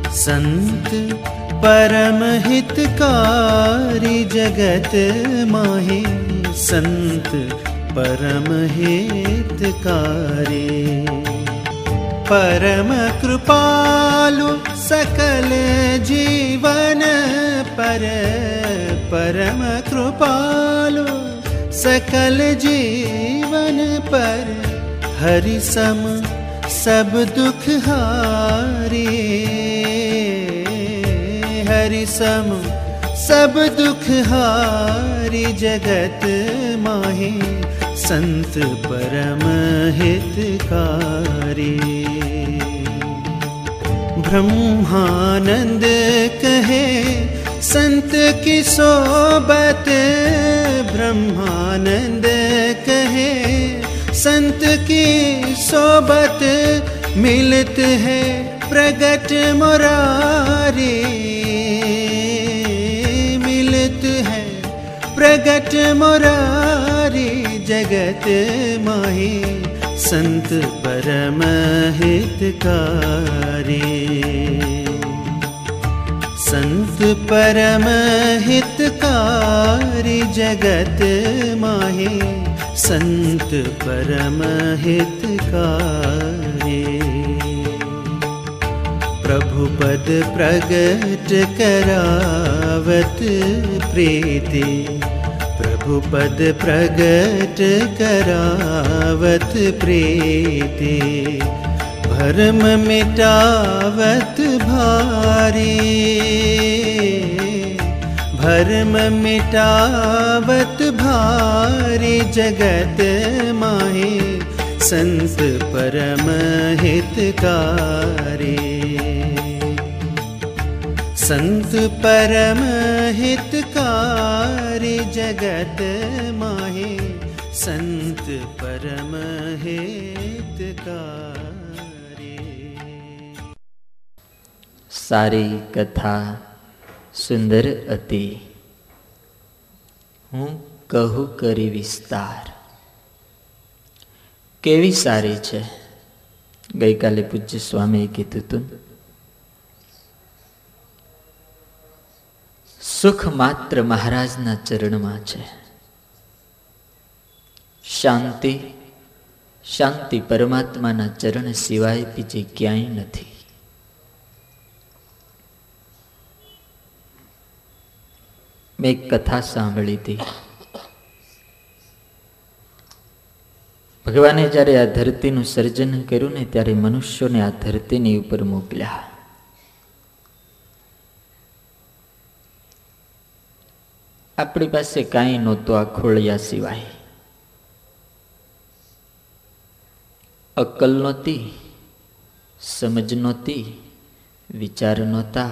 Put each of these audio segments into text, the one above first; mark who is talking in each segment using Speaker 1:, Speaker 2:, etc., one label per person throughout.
Speaker 1: संत परम हितकारी जगत माहे, संत परम हितकारी। परम कृपालु सकल जीवन पर, परम कृपालु सकल जीवन पर। हरि सम सब दुख हारे, हरि सम सब दुख हारी जगत माहे, संत परम हितकारी। ब्रह्मानंद कहे संत की सोबत, ब्रह्मानंद कहे संत की सोबत। मिलत है प्रगट मुरारी, मिलत है प्रगट मुरारी जगत माहे, संत परम हितकारी। संत परम हितकारी जगत माहे, संत परम हितकारी। प्रभु पद प्रगट करावत प्रीति, प्रभु पद प्रगट करावत प्रीति। भरम मिटावत भारी, भरम मिटावत भारी जगत माहे, संत परम हितकारी। संत परम हितकारी जगत माहे, संत परम हितकारी।
Speaker 2: सारी कथा सुंदर अति, हूँ कहू करी विस्तार। केवी सारी छे। गई काले पूज्य स्वामी कीधुं तुं, सुख मात्र महाराज ना चरण में छे। शांति शांति परमात्मा ना चरण सिवाय बीजे क्यांय नथी। मैं एक कथा सांभળી थी। भगवाने જ્યારે આ ધરતીનું સર્જન કર્યું ને ત્યારે મનુષ્યોને આ ધરતીની ઉપર મોકલ્યા। આપણી પાસે કાંઈ નહોતું આ ખોળિયા સિવાય। અક્કલ નહોતી, સમજ નહોતી, વિચાર નહોતા,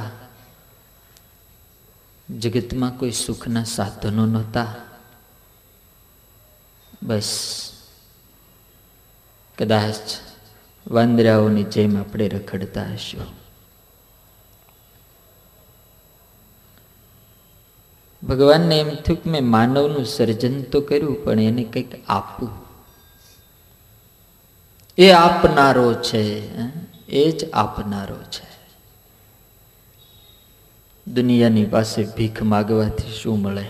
Speaker 2: જગતમાં કોઈ સુખના સાધનો નહોતા। બસ કદાચ વાંદરાઓની જેમ આપણે રખડતા હશું। ભગવાનને એમ થયું કે મેં માનવનું સર્જન તો કર્યું, પણ એને કંઈક આપવું। એ આપનારો છે, એ જ આપનારો છે। દુનિયાની પાસે ભીખ માગવાથી શું મળે?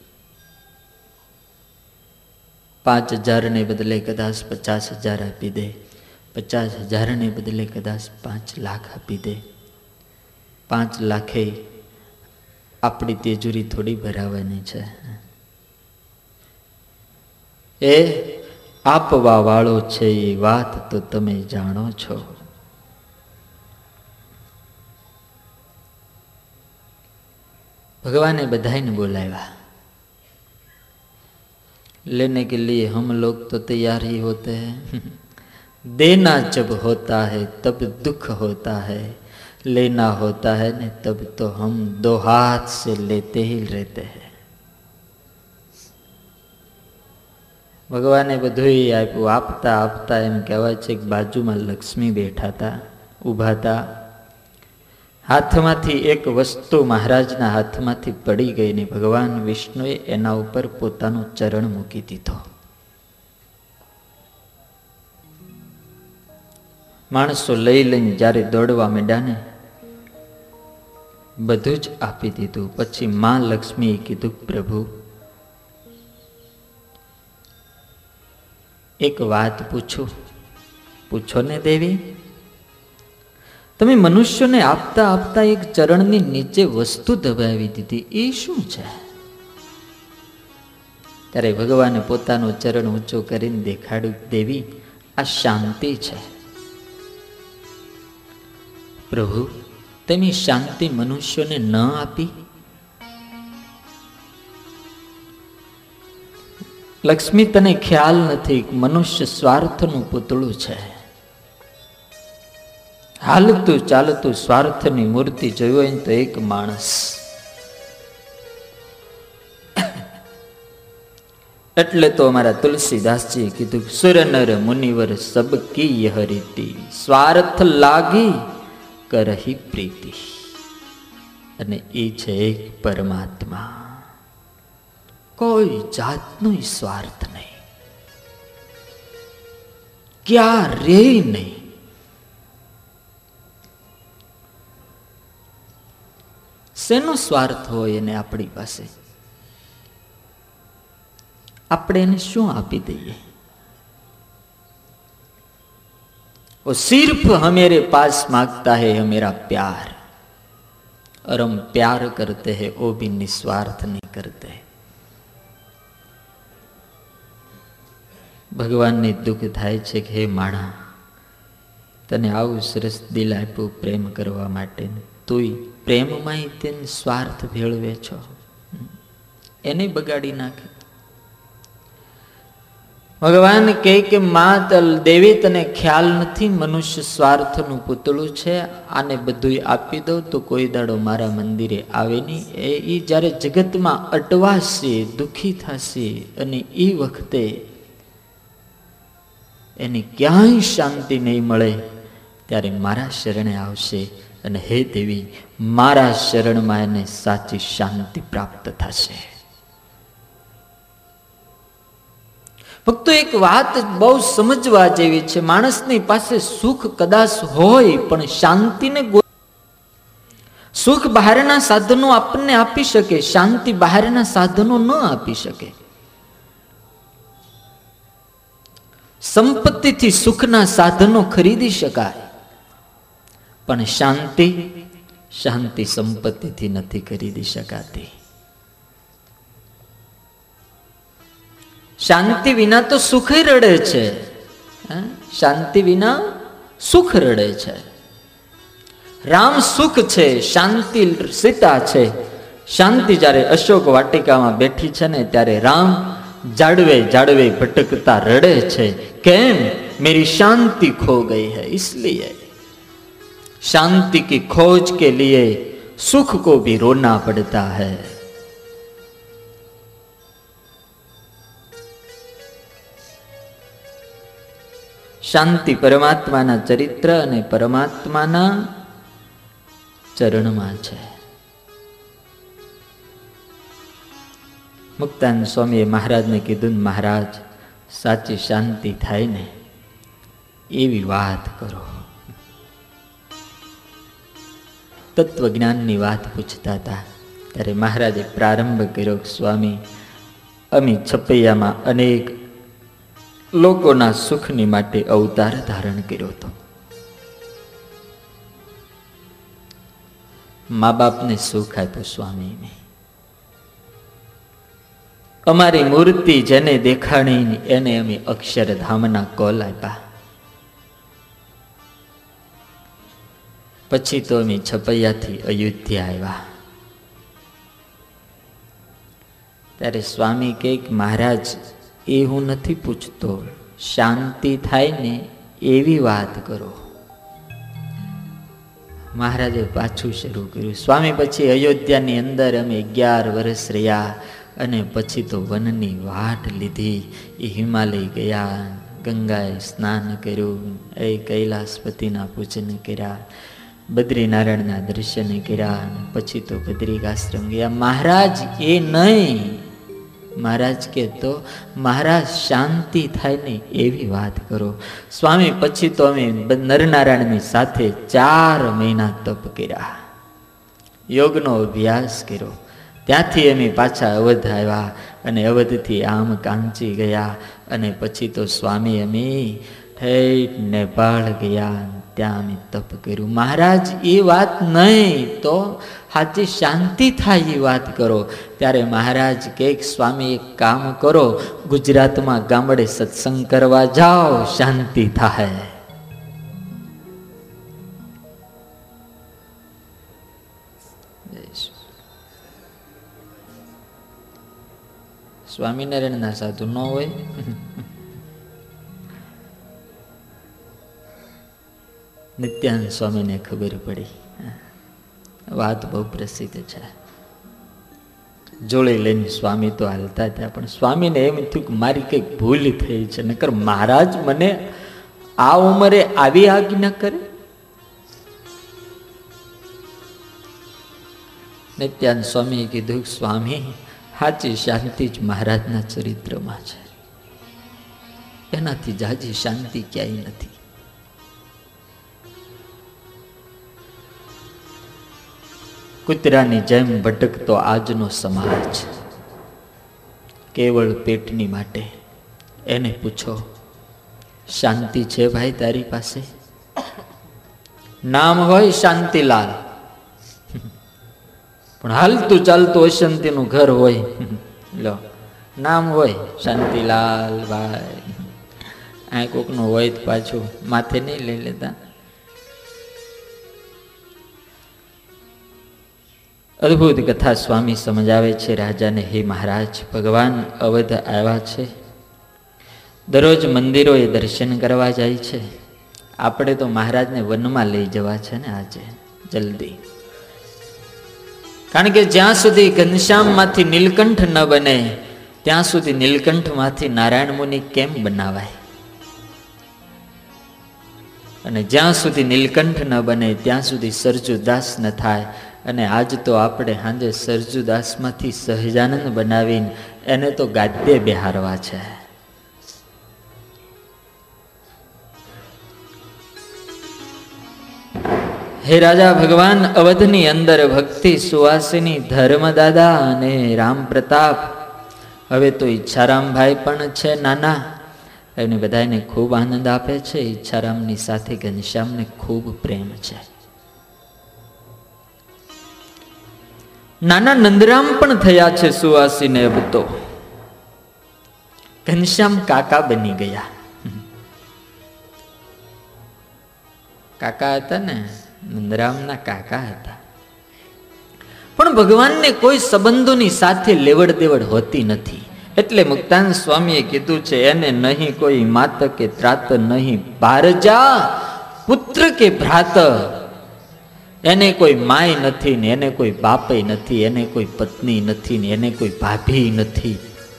Speaker 2: 5,000 ને બદલે કદાચ 50,000 આપી દે, 50,000 ને બદલે કદાચ 5 લાખ આપી દે। 5 લાખે આપણી તેજુરી થોડી ભરાવાની છે। એ આપવા વાળો છે એ વાત તો તમે જાણો છો। भगवान ने बधाई बोलाया। लेने के लिए हम लोग तो तैयार ही होते हैं। देना जब होता है तब दुख होता है, लेना होता है न तब तो हम 2 हाथ से लेते ही रहते हैं। भगवान ने बधुं आप्युं। आपता आपता एम कहेवाय छे के बाजुमां लक्ष्मी बैठा था, ऊभा था। हाथमांथी एक वस्तु महाराजना हाथमांथी पड़ी गई ने भगवान विष्णुए एना उपर पोतानो चरण मूकी दीधो। माणसो लई लईने ज्यारे दौड़वा માંડ્યા ને બધું જ આપી દીધું. પછી માં લક્ષ્મીએ કીધું, પ્રભુ એક વાત પૂછું? પૂછો ને દેવી. તમે મનુષ્યોને આપતા આપતા એક ચરણની નીચે વસ્તુ દબાવી દીધી, એ શું છે? ત્યારે ભગવાને પોતાનું ચરણ ઊંચું કરીને દેખાડ્યું, દેવી આ શાંતિ છે. પ્રભુ તમે શાંતિ મનુષ્યોને ન આપી? લક્ષ્મી તને ખ્યાલ નથી, મનુષ્ય સ્વાર્થનું પૂતળું છે. હાલતું ચાલતું સ્વાર્થની મૂર્તિ જોઈ હોય તો એક માણસ. એટલે તો અમારા તુલસીદાસજીએ કીધું, સુર નર મુનિવર સબ કી યહ રીતિ, સ્વાર્થ લાગી કરહી પ્રીતિ. અને એ છે એક પરમાત્મા. કોઈ જાતનો સ્વાર્થ નહીં, ક્યારે નહીં. શેનો સ્વાર્થ હોય એને આપણી પાસે? આપણે એને શું આપી દઈએ? वो सिर्फ हमारे पास मांगता है हमारा प्यार, और हम प्यार करते हैं वो भी निस्वार्थ नहीं करते. भगवान ने दुख थाय छे कि हे माणा, तने आवुं सरस दिल आप्युं प्रेम करवा माटे, तोय प्रेममांय तेने स्वार्थ भेळवे छो, एने बगाड़ी नाखे. भगवान कहे कि मां देवी तने ख्याल नहीं, मनुष्य स्वार्थनु पुतळुं छे, आने बधुंय आपी दो तो कोई दाड़ो मारा मंदिरे आवे नहीं. ए ज्यारे जगत में अटवाशे, दुखी थशे, अने ई वखते एनी क्यांय शांति नहीं मळे, त्यारे मारा शरणे आवशे, अने हे देवी मारा शरण में एने साची शांति प्राप्त थशे. फक्त एक बात बहु समझवा जेवी छे, माणसनी पासे सुख कदाच होय पण शांति ने सुख बहारना साधनो आपने आपी शके, शांति बहारना साधनो न आपी शके. संपत्ति थी सुखना साधनो खरीदी शकाय, पण शांति शांति संपत्ति थी नथी खरीदी शकाती. शांति विना तो सुख ही रड़े छे, शांति विना सुख रड़े छे. राम सुख छे, शांति सीता छे. शांति जारे अशोक वाटिका में बैठी छे ने त्यारे राम जाड़वे जाड़वे भटकता रड़े छे, केम मेरी शांति खो गई है. इसलिए शांति की खोज के लिए सुख को भी रोना पड़ता है. शांति परमात्माना चरित्र अने परमात्माना चरणमां छे. मुक्तानंद स्वामीए महाराज ने कीधुं, महाराज साची शांति थाय ने एवी वात करो. तत्वज्ञाननी वात पूछता था त्यारे महाराजे प्रारंभ कर्यो, स्वामी अमी छपैयामां अनेक लोकोना सुखनी माटे अवतार धारण कर्यो तो. माँ बाप ने सुख आप्युं स्वामी ने. अमारी मूर्ति जेने देखाणी एने अमे अक्षरधामना कोल आप्या. पछी तो अमे छपैयाथी अयोध्या आव्या. त्यारे स्वामी कहे, महाराज ए हूँ नहीं पूछतो, शांति थाय ने एवी बात करो. महाराजे पाछू शुरू कर्युं. स्वामी पछी अयोध्यानी अंदर अमे 11 वर्ष रह्या अने पछी तो वननी वाट लीधी. ए हिमालय गया, गंगाए स्नान कर्युं, ए कैलासपतिना पूजन कर्या, बद्रीनारायणना दर्शन कर्या, पछी तो बद्रिकाश्रम गया. महाराज ए नहीं, महाराज के तो महाराज शांति थाय ने एवी बात करो. स्वामी पछी तो अमे नरनारायणनी साथे 4 महीना तप कर्या. યોગનો અભ્યાસ કર્યો. ત્યાંથી એમ પાછા અવધ આવ્યા અને અવધથી આમ કાંચી ગયા અને પછી તો સ્વામી અમે ઠેઠ નેપાળ ગયા, ત્યાં અમે તપ કર્યું. મહારાજ એ વાત નહીં તો સાચી શાંતિ થાય એ વાત કરો. ત્યારે મહારાજ કે સ્વામી એક કામ કરો, ગુજરાતમાં ગામડે સત્સંગ કરવા જાઓ, શાંતિ થાય. સ્વામિનારાયણના સાધુ ન હોય. નિત્યાનંદ સ્વામીને ખબર પડી, વાત બહુ પ્રસિદ્ધ છે. જોડે લઈને સ્વામી તો હાલતા હતા, પણ સ્વામીને એમ થયું કે મારી કંઈક ભૂલ થઈ છે, નકર મહારાજ મને આ ઉંમરે આવી આજ્ઞા કરે. નિત્યાનંદ સ્વામીએ કીધું, સ્વામી સાચી શાંતિ જ મહારાજના ચરિત્રમાં છે, એનાથી જાજી શાંતિ ક્યાંય નથી. કૂતરાની જેમ ભટકતો આજનો સમાજ કેવળ પેટની માટે. એને પૂછો, શાંતિ છે ભાઈ તારી પાસે? નામ હોય શાંતિલાલ, પણ હાલતું ચાલતું અશાંતિનું ઘર હોય. લો, નામ હોય શાંતિલાલ ભાઈ, આ કોકનું હોય તો પાછું માથે નહીં લઈ લેતા. અદ્ભુત કથા સ્વામી સમજાવે છે રાજાને, હે મહારાજ, ભગવાન અવધ આવ્યા છે, દરરોજ મંદિરોએ દર્શન કરવા જાય છે. આપણે તો મહારાજને વનમાં લઈ જવા છે ને આજે જલ્દી, કારણ કે જ્યાં સુધી ઘનશ્યામમાંથી નીલકંઠ ન બને ત્યાં સુધી નીલકંઠમાંથી નારાયણ મુનિ કેમ બનાવાય, અને જ્યાં સુધી નીલકંઠ ન બને ત્યાં સુધી સરજુદાસ ન થાય. અને આજ તો આપણે સાંજે સરજુદાસમાંથી સહજાનંદ બનાવીને એને તો ગાદ્ય બેહારવા છે. હે રાજા ભગવાન, અવધની અંદર ભક્તિ સુવાસિની ધર્મદાદા અને રામ પ્રતાપ, હવે તો ઈચ્છારામભાઈ પણ છે નાના, એને બધાને ખૂબ આનંદ આપે છે. ઈચ્છારામની સાથે ઘનશ્યામને ખૂબ પ્રેમ છે. નાના નંદરામ પણ થયા છે સુવાસીને. अब તો ઘનશ્યામ કાકા બની ગયા. કાકા હતા ને, નંદરામના કાકા હતા. પણ ભગવાનને કોઈ સંબંધોની સાથે લેવડ દેવડ હોતી નથી. એટલે મુક્તાનંદ સ્વામીએ કીધું છે, એને નહીં કોઈ માત કે ત્રાત, નહીં ભારજા પુત્ર કે ભ્રાત. એને કોઈ માય નથી ને એને કોઈ બાપય નથી, એને કોઈ પત્ની નથી ને એને કોઈ ભાભી નથી.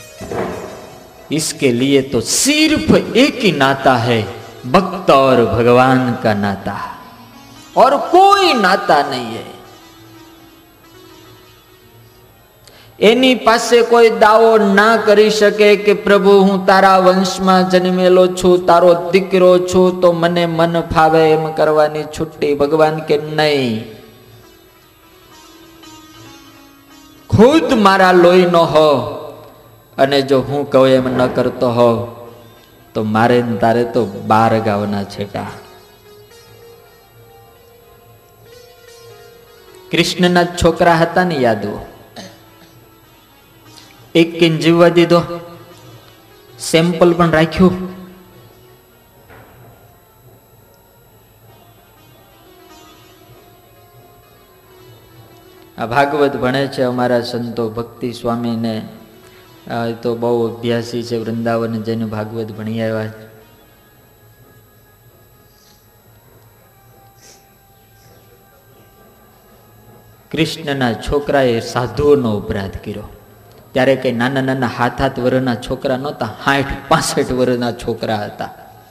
Speaker 2: इसके लिए तो सिर्फ एक ही नाता है, भक्त और भगवान का नाता, और कोई नाता नहीं है. એની પાસે કોઈ દાવો ના કરી શકે કે પ્રભુ હું તારા વંશમાં જન્મેલો છું, તારો દીકરો છું, તો મને મન ફાવે એમ કરવાની છુટ્ટી. ભગવાન કે નહીં, ખુદ મારા લોહીનો હો, અને જો હું કહું એમ ન કરતો હો તો મારે તારે તો 12 ગાવના છેટા. કૃષ્ણના છોકરા હતા ને યાદવો, એક કિન જીવવા દીધો, સેમ્પલ પણ રાખ્યું. આ ભાગવત ભણે છે અમારા સંતો, ભક્તિ સ્વામીને તો બહુ અભ્યાસી છે, વૃંદાવન જઈને ભાગવત ભણી આવ્યા. કૃષ્ણના છોકરાએ સાધુઓનો અપરાધ કર્યો. ત્યારે કઈ નાના નાના 7-8 વર્ષના છોકરા નહોતા, 60-65 વર્ષના છોકરા હતા.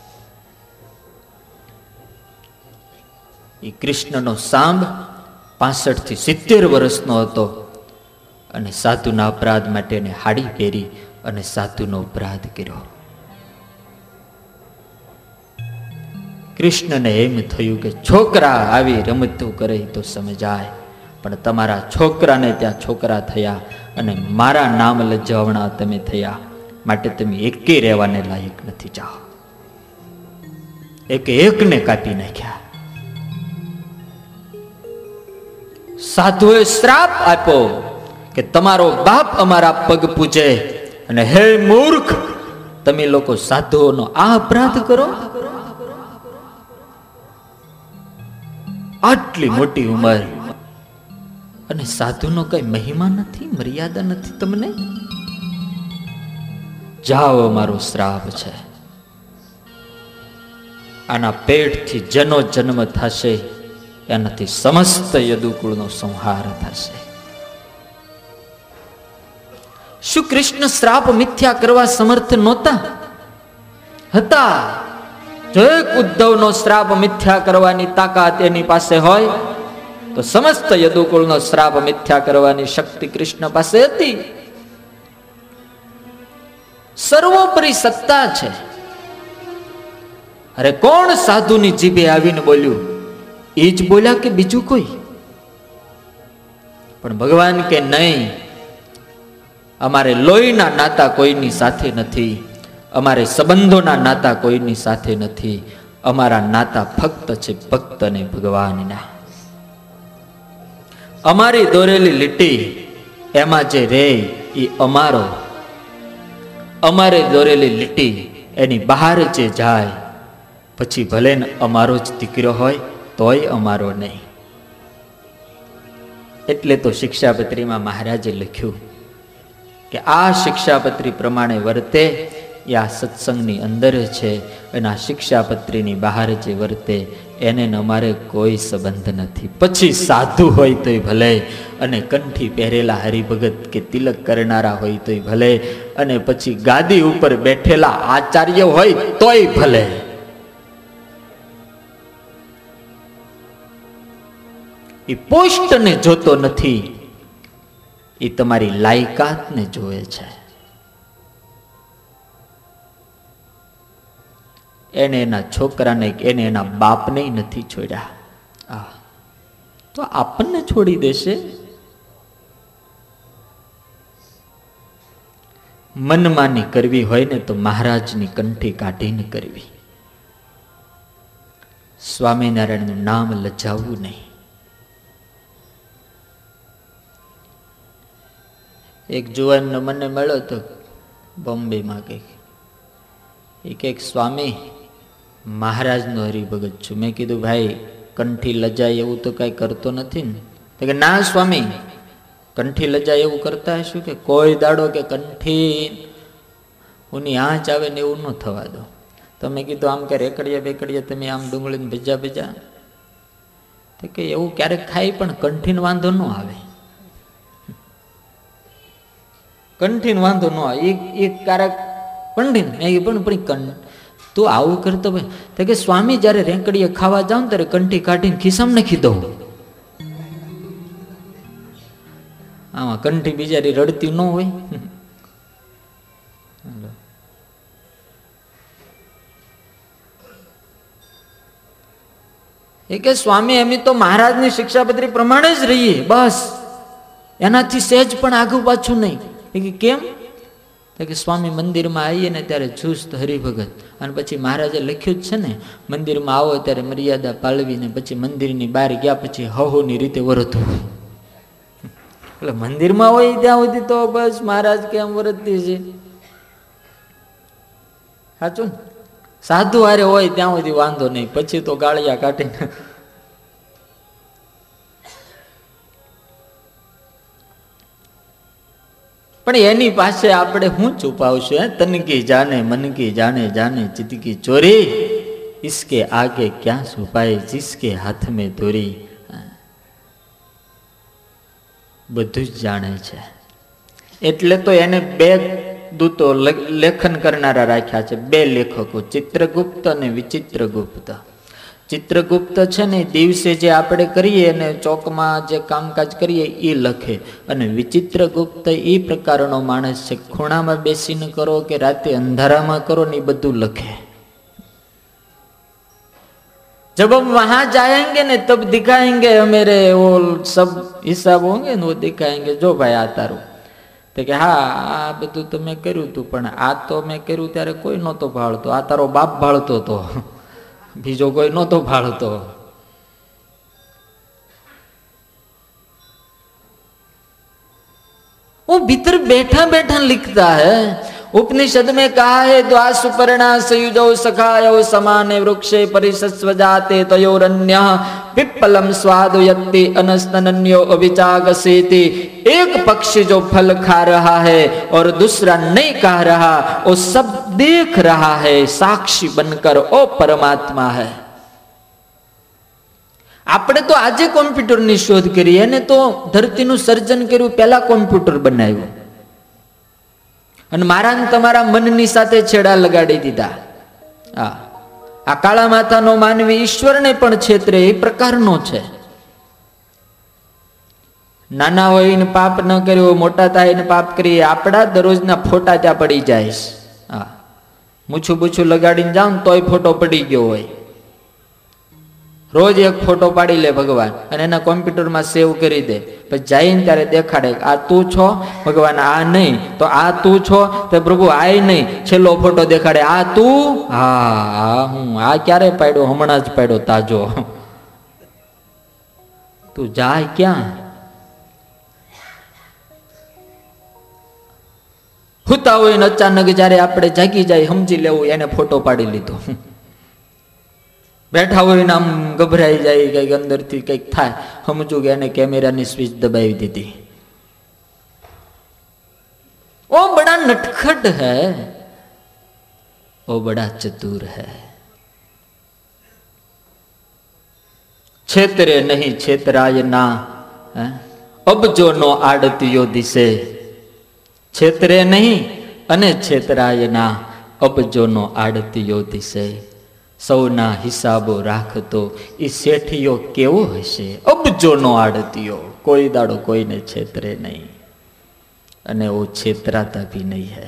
Speaker 2: એ કૃષ્ણનો સાંભ 65 થી 70 વર્ષનો હતો, અને સાધુના અપરાધ માટે એને હાડી પહેરી અને સાધુનો અપરાધ કર્યો. કૃષ્ણને એમ થયું કે છોકરા આવી રમતો કરે તો સમજાય, પણ તમારા છોકરાને ત્યાં છોકરા થયા અને મારા નામ લજ્જાવણા તમે થયા, માટે તમે એકે રહેવાને લાયક નથી. જાઓ. એકને કાપી નાખ્યા. સાધુએ શ્રાપ આપ્યો કે તમારો બાપ અમારા પગ પૂજે, અને હે મૂર્ખ, તમે લોકો સાધુઓનો આ અપરાધ કરો. આટલી મોટી ઉંમર અને સાધુનો કઈ મહિમા નથી, મર્યાદા નથી તમને? જાઓ, મારો શ્રાપ છે. આના પેટથી જનો જન્મ થશે, એનાથી સમસ્ત યદુકુળનો સંહાર થશે. શું કૃષ્ણ શ્રાપ મિથ્યા કરવા સમર્થ નહોતા? હતા. જો એક ઉદ્ધવનો શ્રાપ મિથ્યા કરવાની તાકાત એની પાસે હોય તો સમસ્ત યદુકુળનો શ્રાપ મિથ્યા કરવાની શક્તિ કૃષ્ણ પાસે હતી. સર્વોપરી સત્તા છે. અરે કોણ સાધુની જીભે આવીને બોલ્યું? એ જ બોલ્યા કે બીજું કોઈ? પણ ભગવાન કે નહીં, અમારે લોહીના નાતા કોઈની સાથે નથી, અમારે સંબંધોના નાતા કોઈની સાથે નથી, અમારા નાતા ફક્ત છે ભક્ત અને ભગવાનના. અમારી દોરેલી લીટી એમાં જે રે એ અમારો, અમારે દોરેલી લીટી એની બહાર જે જાય પછી ભલે ને અમારો જ દીકરો હોય તોય અમારો નહીં. એટલે તો શિક્ષાપત્રીમાં મહારાજે લખ્યું કે આ શિક્ષાપત્રી પ્રમાણે વર્તે એ આ સત્સંગની અંદર છે, અને આ શિક્ષાપત્રીની બહાર જે વર્તે એને અમારે કોઈ સંબંધ નથી. પછી સાધુ હોય તોય ભલે, અને કંઠી પહેરેલા હરિભગત કે તિલક કરનારા હોય તોય ભલે, અને પછી ગાદી ઉપર બેઠેલા આચાર્ય હોય તોય ભલે. એ પોસ્ટને જોતો નથી, એ તમારી લાયકાતને જોવે છે. એને એના છોકરાને, એને એના બાપને નથી છોડ્યા, તો આપણને છોડી દેશે? મનમાની કરવી હોય ને તો મહારાજની કંઠી કાઢીને કરવી. સ્વામિનારાયણનું નામ લજાવવું નહીં. એક જુવાનનો મને મળ્યો તો બોમ્બેમાં, કંઈક સ્વામી મહારાજનો હરિભગત છું. મેં કીધું ભાઈ કંઠી લજાય એવું તો કઈ કરતો નથી ને? તો કે ના સ્વામી, કંઠી લજાય એવું કરતા હશું કે કોઈ દાડો કે કંઠી ઉની આંચ આવે ને એવું ન થવા દો. તો મેં કીધું આમ કે રેકડીયા બેકડીયા તમે આમ ડુંગળીને ભેજા તો કે એવું ક્યારેક ખાય પણ કંઠીને વાંધો ન આવે. કંઠીને વાંધો ન આવે એ ક્યારેક પણ તું આવું કરતો ભાઈ? તો કે સ્વામી જયારે રેંકડીએ ખાવા જાઉં ત્યારે કંઠી કાઢીને ખિસ્સામાં નાખી દઉં. આમાં કંઠી બિચારી રડતી ન હોય. એ કે સ્વામી અમે તો મહારાજની શિક્ષાપત્રી પ્રમાણે જ રહીએ, બસ એનાથી સહેજ પણ આગુ પાછું નહીં. એ કે કેમ? કે સ્વામી મંદિરમાં આવીએ ને ત્યારે ચુસ્ત હરિભગત, અને પછી મહારાજે લખ્યું જ છે ને, મંદિરમાં આવો ત્યારે મર્યાદા પાળવીને પછી મંદિરની બહાર ગયા પછી હહોની રીતે વર્તવું. એટલે મંદિરમાં હોય ત્યાં સુધી તો બસ મહારાજ કેમ વર્તતી છે, સાચું ને? સાધુ હારે હોય ત્યાં સુધી વાંધો નહીં, પછી તો ગાળિયા કાઢીને. પણ એની પાસે આપણે શું છુપાવશું? તન કી જાને મન કી જાને, જાને ચિત્ત કી ચોરી, इसके आगे क्या છુપાય जिसके हाथ में દોરી. બધું જ જાણે છે. એટલે તો એને બે દૂતો લેખન કરનારા રાખ્યા છે, બે લેખકો, ચિત્રગુપ્ત અને વિચિત્રગુપ્ત. ચિત્રગુપ્ત છે ને દિવસે જે આપણે કરીએ ને ચોકમાં જે કામકાજ કરીએ એ લખે, અને વિચિત્રગુપ્ત એ પ્રકારનો માણસ છે, ખૂણામાં બેસીને કરો કે રાતે અંધારામાં કરો ને એ બધું લખે. जब हम वहां जाएंगे ने तब दिखाएंगे मेरे वो सब हिसाब होंगे ने वो दिखाएंगे जो भाई आ तारू तो कि हाँ आ बधुं तो मैं कर्युं तू पण आ तो मैं कर्युं त्यारे कोई नहोतो भाळतो आ तारो बाप भाळतो तो बीजो कोई नहोतो भाळतो। वो भीतर बैठा बैठा लिखता है। उपनिषद में कहा है द्वा सुपर्णा सयुजौ सखायौ समाने वृक्षे परिषस्व जाते तयोरन्यः पिप्पलम स्वादुयत्ति अनस्तनन्यो अविचागसेति। एक पक्षी जो फल खा रहा है और दूसरा नहीं खा रहा, वो सब देख रहा है साक्षी बनकर, ओ परमात्मा है। આપણે તો આજે કોમ્પ્યુટરની શોધ કરી અને તો ધરતીનું સર્જન કર્યું, પહેલા કોમ્પ્યુટર બનાવ્યું અને મારા તમારા મનની સાથે છેડા લગાડી દીધા। આ કાળા માથાનો માનવી ઈશ્વરને પણ છેતરે એ પ્રકારનો છે। નાના હોય ને પાપ ન કર્યો, મોટા થાય ને પાપ કરી, આપણા દરરોજના ફોટા ત્યાં પડી જાય। મૂછું બૂછું લગાડીને જાવ તોય ફોટો પડી ગયો હોય। रोज एक फोटो पाड़ी ले भगवान અને એના કોમ્પ્યુટરમાં સેવ કરી દે, પછી જઈને ત્યારે દેખાડે આ તું છો ભગવાન, આ નહીં તો આ તું છો તો પ્રભુ આ નહીં, છેલ્લો ફોટો દેખાડે આ તું, હા હું આ ક્યારે પાડ્યો, હમણાં જ પાડ્યો તાજો, તું જાય ક્યાં? હુતા હોય ને અચાનક જયારે આપણે જાગી જાય સમજી લેવું એને ફોટો પાડી લીધો। बैठा हुए आम गभराई जाए, कई अंदर थी कई था समझू गया ने कैमरा ने स्विच दबाई दी थी। वो बड़ा नटखट है, वो बड़ा चतुर है। छेतरे नहीं छेतराय ना, अब जो नो आड़तियो दिसे। छेतरे नहीं अने छेतराय ना, अब जो नो आड़तियो दिसे। सौना हिसाबो राखतो ई सेठियो केवो हशे, अबजो नो आड़तियो, कोई दाड़ो कोई ने छेतरे नहीं अने वो छेतराता भी नहीं है।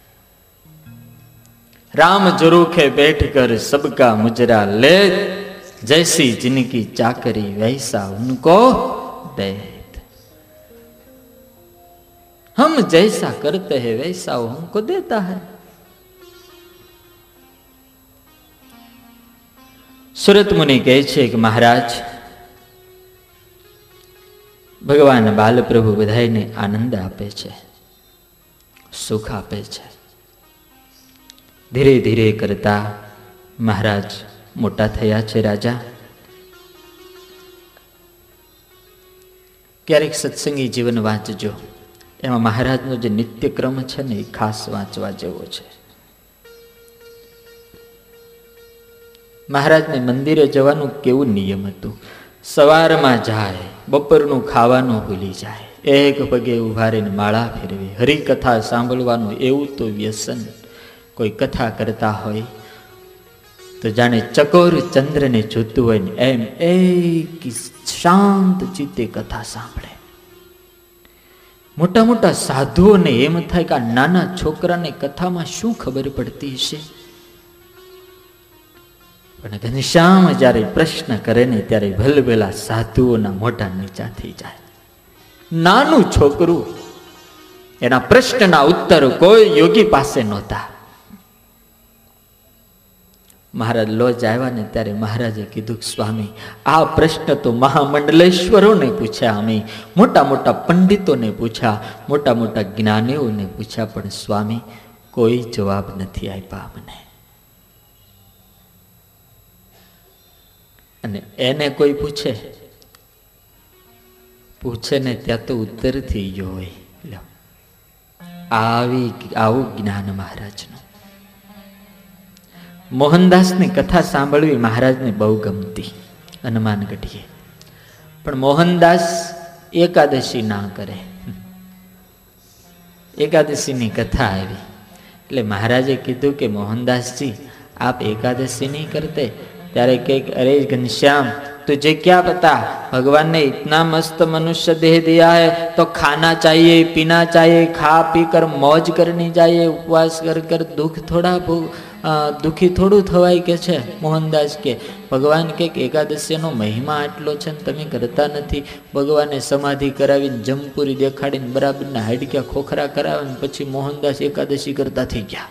Speaker 2: राम जरूखे बैठ कर सबका मुजरा ले, जैसी जिनकी चाकरी वैसा उनको देत। हम जैसा करते हैं वैसा वो हमको देता है। સુરત મુનિ કહે છે કે મહારાજ ભગવાન બાલપ્રભુ બધાને આનંદ આપે છે, સુખ આપે છે। ધીરે ધીરે કરતા મહારાજ મોટા થયા છે રાજા। ક્યારેક સત્સંગી જીવન વાંચજો, એમાં મહારાજનો જે નિત્યક્રમ છે ને એ ખાસ વાંચવા જેવો છે। महाराज ने मंदिरे जवानुं केवुं नियम हतुं, सवारमां जाय, बपोरनुं खावानुं भूली जाय, एक पगे उभा रहीने माळा फेरवी, हरिकथा सांभळवानुं एवुं तो व्यसन। कोई कथा करता होय तो जाणे चकोर चंद्र ने जोतुं होय ने एम एक शांत चित्ते कथा सांभळे। मोटा मोटा साधुओने एम थाय के नाना छोकराने कथामां शुं खबर पड़ती हशे, पण घनश्याम जયારે प्रश्न करे ने त्यारे भलभला साधुओना मोढा नीचा थई जाय। नानुं छोकरू एना प्रश्नना उत्तर कोई योगी पासे नहोता। महाराज लोज आव्या ने त्यारे महाराजे कीधुं स्वामी आ प्रश्न तो महामंडलेश्वरोने पूछ्या, अमे मोटा मोटा पंडितोने पूछ्या, मोटा मोटा ज्ञानीओने पूछ्या, पण स्वामी कोई जवाब नथी आप्या अमने। અને એને કોઈ પૂછે ને ત્યાં તો ઉત્તર થઈ ગયો હોય। આવું જ્ઞાન મહારાજનું। મોહનદાસની કથા સાંભળવી મહારાજને બહુ ગમતી હનુમાન ગઢીએ, પણ મોહનદાસ એકાદશી ના કરે। એકાદશીની કથા આવી એટલે મહારાજે કીધું કે મોહનદાસજી આપ એકાદશી નહીં કરતે, ત્યારે કે અરે ઘનશ્યામ तुझे क्या पता, भगवान ने इतना मस्त मनुष्य देह दिया है तो खाना चाहिए, पीना चाहिए, खा पी कर मौज करनी चाहिए, उपवास कर कर दुखी थोड़ू थवाय के छे। मोहनदास के भगवान के एकादशीનો મહિમા આટલો છે ને તમે કરતા નથી। ભગવાને સમાધિ કરાવીને જમપુરી દેખાડીને બરાબરના હાડક્યા ખોખરા કરાવીને પછી મોહનદાસ એકાદશી કરતા થઈ ગયા।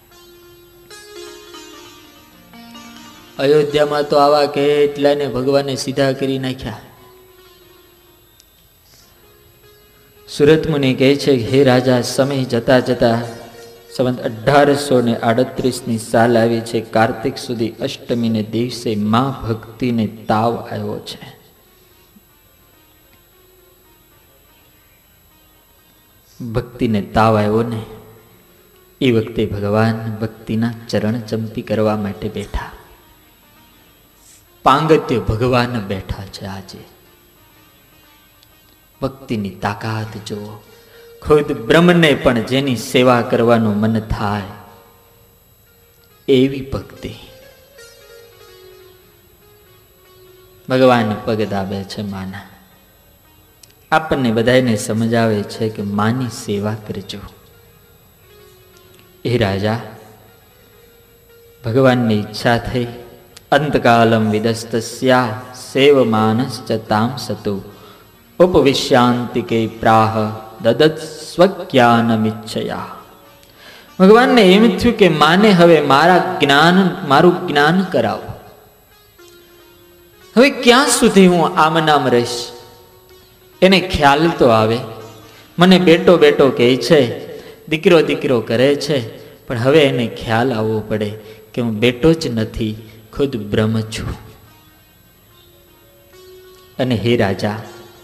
Speaker 2: અયોધ્યામાં તો આવા કેટલાને ભગવાને સીધા કરી નાખ્યા। સુરત મુનિ કહે છે, હે રાજા, સમય જતા જતા સંવત 1838ની સાલ આવી છે। કાર્તિક સુધી અષ્ટમીને દિવસે મા ભક્તિને તાવ આવ્યો છે। ભક્તિને તાવ આવ્યો ને એ વખતે ભગવાન ભક્તિના ચરણ ચંપી કરવા માટે બેઠા। પાંગત્ય ભગવાન બેઠા છે। આજે ભક્તિની તાકાત જુઓ। ખુદ બ્રહ્મને પણ જેની સેવા કરવાનું મન થાય એવી ભક્તિ। ભગવાન પગ દાબે છે માના। આપણને બધાને સમજાવે છે કે માની સેવા કરજો। એ રાજા, ભગવાનની ઈચ્છા થઈ। અંતકાલમ વિદસ્તસ્યા સેવમાનશ્ચ તામ સતુ ઉપવિશ્યાંતિકે પ્રાહ દદત સ્વજ્ઞાનમિચ્છયા। ભગવાનને એમ થયું કે માને હવે મારું જ્ઞાન કરાવો। હવે ક્યાં સુધી હું આમ નામ રહીશ? એને ખ્યાલ તો આવે, મને બેટો બેટો કહે છે, દીકરો દીકરો કરે છે, પણ હવે એને ખ્યાલ આવવો પડે કે હું બેટો જ નથી, ખુદ બ્રહ્મ છું। અને હે રાજા,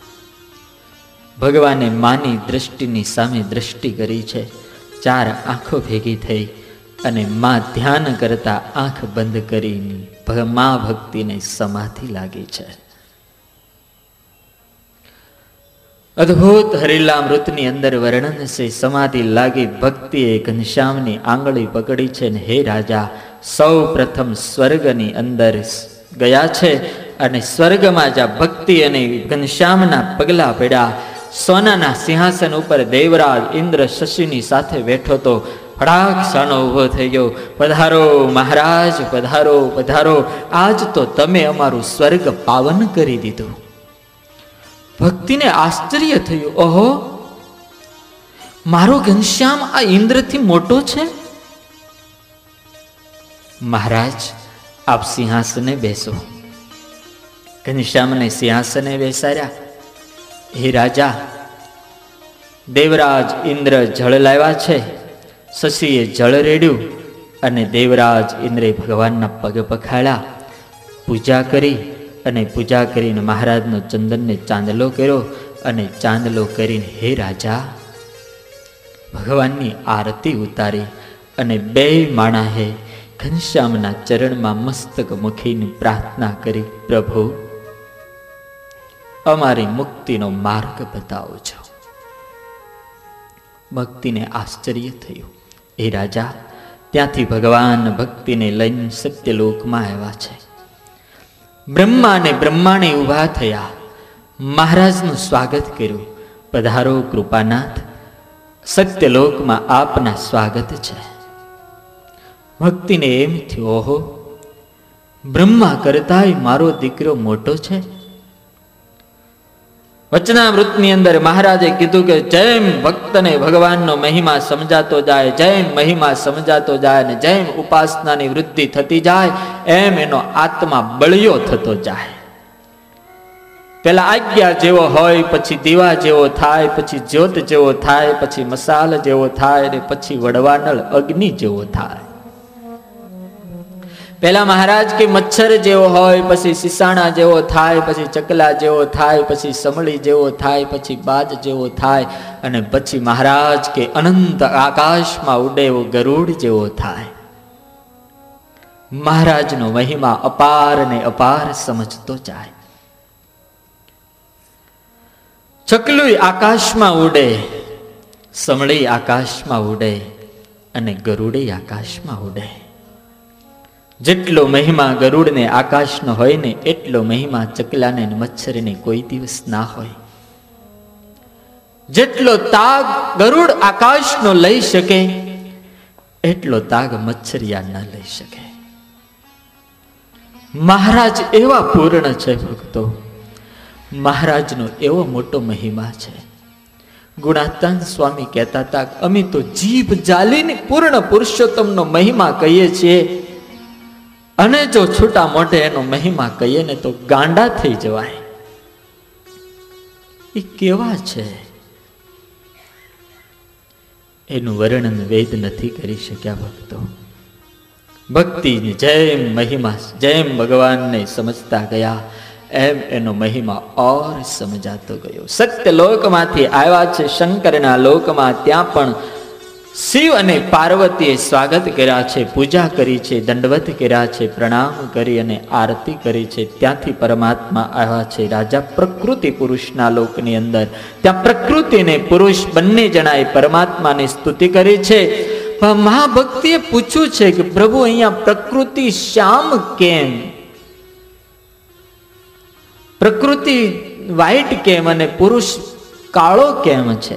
Speaker 2: ભગવાને માની દ્રષ્ટિની સામે દ્રષ્ટિ કરી છે। 4 આંખો ભેગી થઈ અને માં ધ્યાન કરતા આંખ બંધ કરીને મા ભક્તિને સમાધિ લાગી છે। અદ્ભુત હરિલામૃતની અંદર વર્ણન છે। સમાધિ લાગી, ભક્તિએ ઘનશ્યામની આંગળી પકડી છે ને હે રાજા, સૌ પ્રથમ સ્વર્ગની અંદર ગયા છે અને સ્વર્ગમાં જ્યાં ભક્તિ અને ઘનશ્યામના પગલા પડ્યા, સોનાના સિંહાસન ઉપર દેવરાજ ઇન્દ્ર શશીની સાથે બેઠો તો ફડાક સાનો ઉભો થઈ ગયો। પધારો મહારાજ, પધારો પધારો, આજ તો તમે અમારું સ્વર્ગ પાવન કરી દીધું। ભક્તિને આશ્ચર્ય થયું, ઓહો, મારો ઘનશ્યામ આ ઇન્દ્રથી મોટો છે? મહારાજ, આપ સિંહાસને બેસો। ઘનશ્યામને સિંહાસને બેસાડ્યા। હે રાજા, દેવરાજ ઇન્દ્ર જળ લાવ્યા છે। શશીએ જળ રેડ્યું અને દેવરાજ ઇન્દ્રે ભગવાનના પગ પખાડ્યા, પૂજા કરી અને પૂજા કરીને મહારાજનો ચંદનને ચાંદલો કર્યો અને ચાંદલો કરીને હે રાજા, ભગવાનની આરતી ઉતારી અને 2 માણસે ઘનશ્યામના ચરણમાં મસ્તક મૂકીને પ્રાર્થના કરી, પ્રભુ, અમારી મુક્તિનો માર્ગ બતાવજો। ભક્તિને આશ્ચર્ય થયું। એ રાજા, ત્યાંથી ભગવાન ભક્તિને લઈને સત્યલોકમાં આવ્યા છે। બ્રહ્મા અને બ્રહ્માણી ઊભા થયા, મહારાજનું સ્વાગત કર્યું। પધારો કૃપાનાથ, સત્યલોકમાં આપના સ્વાગત છે। ભક્તિને એમ થયું, ઓહો, બ્રહ્મા કરતાય મારો દીકરો મોટો છે। વચનામૃતની અંદર મહારાજે કીધું કે જેમ ભક્તને ભગવાનનો મહિમા સમજાતો જાય, જેમ મહિમા સમજાતો જાય ને જેમ ઉપાસનાની વૃદ્ધિ થતી જાય, એમ એનો આત્મા બળિયો થતો જાય। પેલા આજ્ઞા જેવો હોય, પછી દીવા જેવો થાય, પછી જ્યોત જેવો થાય, પછી મસાલ જેવો થાય ને પછી વડવાનળ અગ્નિ જેવો થાય। પેલા મહારાજ કે મચ્છર જેવો હોય, પછી સિસાણા જેવો થાય, પછી ચકલા જેવો થાય, પછી સમળી જેવો થાય, પછી બાજ જેવો થાય અને પછી મહારાજ કે અનંત આકાશમાં ઉડે એવો ગરુડ જેવો થાય। મહારાજનો મહિમા અપાર ને અપાર સમજતો જાય। ચકલું આકાશમાં ઉડે, સમળી આકાશમાં ઉડે અને ગરુડે આકાશમાં ઉડે। જેટલો મહિમા ગરુડને આકાશનો હોય ને એટલો મહિમા ચકલાને મચ્છરને કોઈ દિવસ ના હોય. જેટલો તાગ ગરુડ આકાશનો લઈ શકે એટલો તાગ મચ્છરિયા ન લઈ શકે. મહારાજ એવા પૂર્ણ છે ભક્તો, મહારાજનો એવો મોટો મહિમા છે. ગુણાતાન સ્વામી કહેતા હતા, અમે તો જીભ જાલીને પૂર્ણ પુરુષોત્તમનો મહિમા કહીએ છીએ, અને જો છૂટા મોઢે એનો મહિમા કહીએ ને તો ગાંડા થઈ જવાય. એ કેવા છે એનું વર્ણન વેદ નથી કરી શક્યા ભક્તો. ભક્તિની જેમ મહિમા, જેમ ભગવાનને સમજતા ગયા એમ એનો મહિમા ઓર સમજાતો ગયો. સત્ય લોકમાંથી આવ્યા છે શંકરના લોકમાં, ત્યાં પણ શિવ અને પાર્વતીએ સ્વાગત કર્યા છે, પૂજા કરી છે, દંડવત કર્યા છે, પ્રણામ કરી અને આરતી કરી છે. ત્યાંથી પરમાત્મા આવ્યા છે રાજા પ્રકૃતિ પુરુષના લોકની અંદર. ત્યાં પ્રકૃતિ અને પુરુષ બંને જણાએ પરમાત્માની સ્તુતિ કરી છે. મહાભક્તિએ પૂછ્યું છે કે પ્રભુ અહીંયા પ્રકૃતિ શ્યામ કેમ, પ્રકૃતિ વ્હાઈટ કેમ અને પુરુષ કાળો કેમ છે?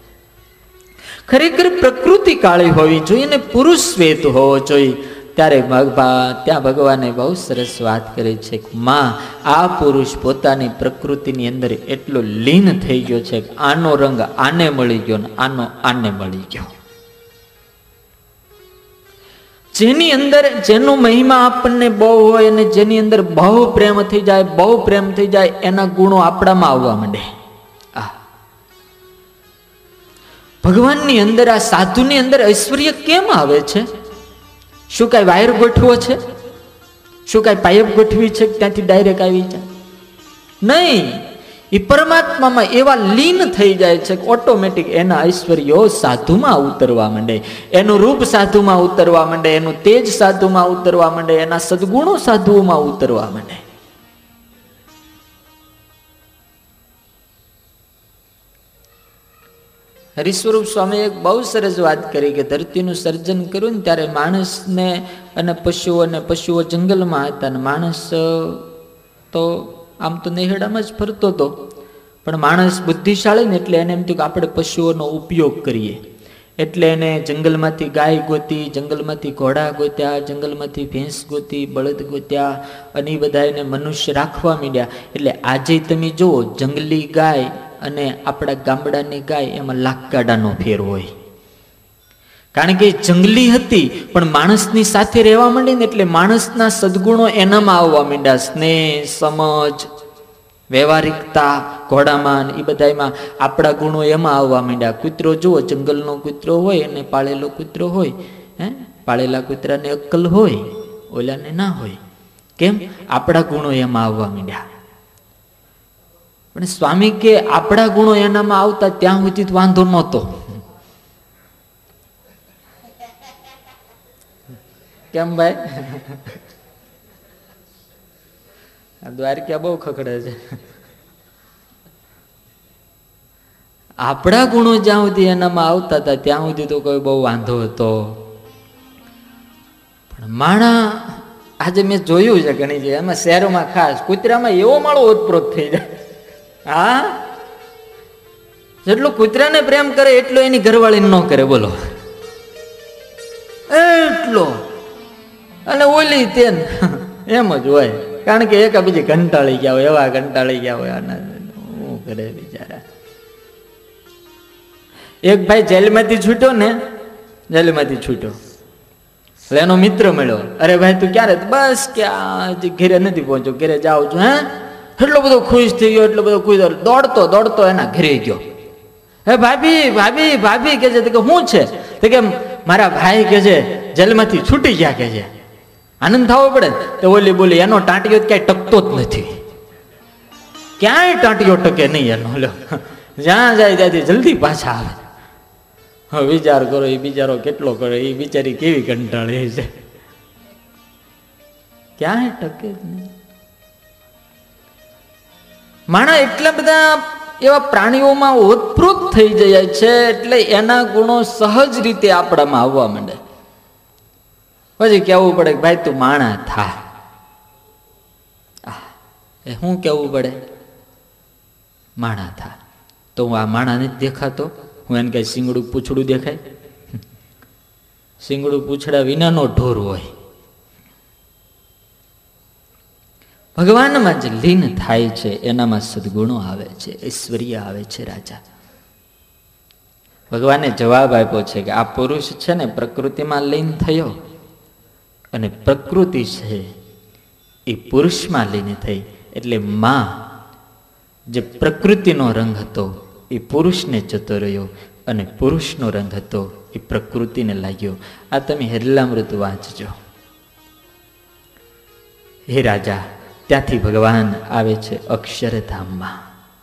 Speaker 2: ખરેખર પ્રકૃતિ કાળી હોવી જોઈએ ને પુરુષ શ્વેત હોવો જોઈએ. ત્યારે ત્યાં ભગવાને બહુ સરસ વાત કરી છે કે માં, આ પુરુષ પોતાની પ્રકૃતિની અંદર એટલો લીન થઈ ગયો છે કે આનો રંગ આને મળી ગયો ને આનો આને મળી ગયો. જેની અંદર જેનો મહિમા આપણને બહુ હોય અને જેની અંદર બહુ પ્રેમ થઈ જાય, બહુ પ્રેમ થઈ જાય, એના ગુણો આપણામાં આવવા માંડે. ભગવાનની અંદર, આ સાધુની અંદર ઐશ્વર્ય કેમ આવે છે? શું કાંઈ વાયર ગોઠવો છે? શું કાંઈ પાઇપ ગોઠવી છે ત્યાંથી ડાયરેક્ટ આવી જાય? નહીં, એ પરમાત્મામાં એવા લીન થઈ જાય છે કે ઓટોમેટિક એના ઐશ્વર્યો સાધુમાં ઉતરવા માંડે, એનું રૂપ સાધુમાં ઉતરવા માંડે, એનું તેજ સાધુમાં ઉતરવા માંડે, એના સદગુણો સાધુઓમાં ઉતરવા માંડે. હરિસ્વરૂપ સ્વામી એક બહુ સરસ વાત કરી કે ધરતીનું સર્જન કર્યું ને ત્યારે માણસને અને પશુઓ જંગલમાં હતા, અને માણસ તો આમ તો નેહડામાં જ ફરતો હતો, પણ માણસ બુદ્ધિશાળી ને એટલે એને એમ થયું કે આપણે પશુઓનો ઉપયોગ કરીએ. એટલે એને જંગલમાંથી ગાય ગોતી, જંગલમાંથી ઘોડા ગોત્યા, જંગલમાંથી ભેંસ ગોતી, બળદ ગોત્યા, અને એ બધા એને મનુષ્ય રાખવા માંડ્યા. એટલે આજે તમે જુઓ, જંગલી ગાય અને આપણા ગામડાની ગાય એમાં લાખગાડાનો ફેર હોય. કારણ કે જંગલી હતી પણ માણસની સાથે રહેવા માંડી ને એટલે માણસના સદગુણો એનામાં આવવા માંડ્યા. સ્નેહ, સમજ, વ્યવહારિકતા ઘોડામાં એ બધામાં આપણા ગુણો એમાં આવવા માંડ્યા. કૂતરો જુઓ, જંગલનો કૂતરો હોય અને પાળેલો કૂતરો હોય, પાળેલા કૂતરાને અક્કલ હોય, ઓલાને ના હોય. કેમ? આપણા ગુણો એમાં આવવા માંડ્યા. પણ સ્વામી કે આપણા ગુણો એનામાં આવતા ત્યાં સુધી વાંધો નહોતો. કેમ ભાઈ? દ્વારકા બહુ ખખડે છે. આપણા ગુણો જ્યાં સુધી એનામાં આવતા હતા ત્યાં સુધી તો કોઈ બહુ વાંધો હતો. પણ માણા આજે મેં જોયું છે ઘણી જગ્યાએ, એમાં શહેરોમાં ખાસ કૂતરામાં એવો માળો ઓતપ્રોત થઈ જાય. હા, જેટલો કૂતરાને પ્રેમ કરે એટલો એની ઘરવાળીને ન કરે, બોલો એટલો. અને ઓલી તેન એમ જ હોય, કારણ કે એકા બીજી કંટાળી ગયા હોય, એવા કંટાળી ગયા હોય. શું કરે બિચારા. એક ભાઈ જેલમાંથી છૂટ્યો ને, જેલમાંથી છૂટ્યો એટલે એનો મિત્ર મળ્યો. અરે ભાઈ તું ક્યારે? બસ ક્યાં, ઘેરે નથી પહોંચ્યો, ઘેરે જાઉં છું. હે, એટલો બધો ખુશ થઈ ગયો, એટલો બધો ખુશ, દોડતો દોડતો એના ઘરે ગયો. હે ભાભી ભાભી ભાભી કે છે. કે શું છે? તો કે મારા ભાઈ કે છે જેલમાંથી છૂટી ગયા કે છે. આનંદ થવો પડે. તો ઓલી બોલી એનો ટાંટિયો ક્યાંય ટકતો જ નથી, ક્યાંય ટાંટિયો ટકે નહીં એનો. જ્યાં જાય ત્યાંથી જલ્દી પાછા આવે. હવે વિચાર કરો એ બિચારો કેટલો કરે, એ બિચારી કેવી કંટાળી છે, ક્યાંય ટકે જ નહીં. માણસ એટલા બધા એવા પ્રાણીઓમાં ઓતપ્રોત થઈ જાય છે એટલે એના ગુણો સહજ રીતે આપણામાં આવવા માંડે. પછી કહેવું પડે કે ભાઈ તું માણા થા. એ શું કહેવું પડે? માણા થા. તો હું આ માણા નથી દેખાતો? હું એને કઈ શીંગડું પૂછડું દેખાય? શીંગડું પૂછડા વિનાનો ઢોર હોય. ભગવાનમાં જે લીન થાય છે એનામાં સદગુણો આવે છે, ઐશ્વર્ય આવે છે. રાજા ભગવાને જવાબ આપ્યો છે કે આ પુરુષ છે ને પ્રકૃતિમાં લીન થયો અને પ્રકૃતિ છે એ પુરુષમાં લીન થઈ. એટલે માં જે પ્રકૃતિનો રંગ હતો એ પુરુષને જતો રહ્યો અને પુરુષનો રંગ હતો એ પ્રકૃતિને લાગ્યો. આ તમે હરિલામૃત વાંચજો. હે રાજા, ત્યાંથી ભગવાન આવે છે અક્ષરધામમાં.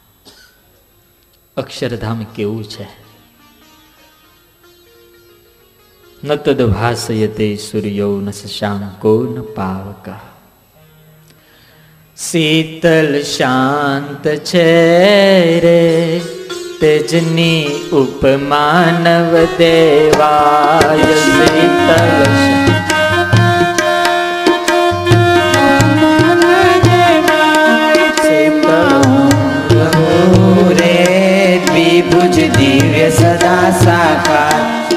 Speaker 2: અક્ષરધામ કેવું છે? ન તદ ભાસયતે સૂર્યો ન શશાંકો ન પાવક. શીતલ શાંત છે રે તેજની ઉપમા નવ દેવાય. શીતલ રે દ્વિભુજ દિવ્ય સદા સાકાર.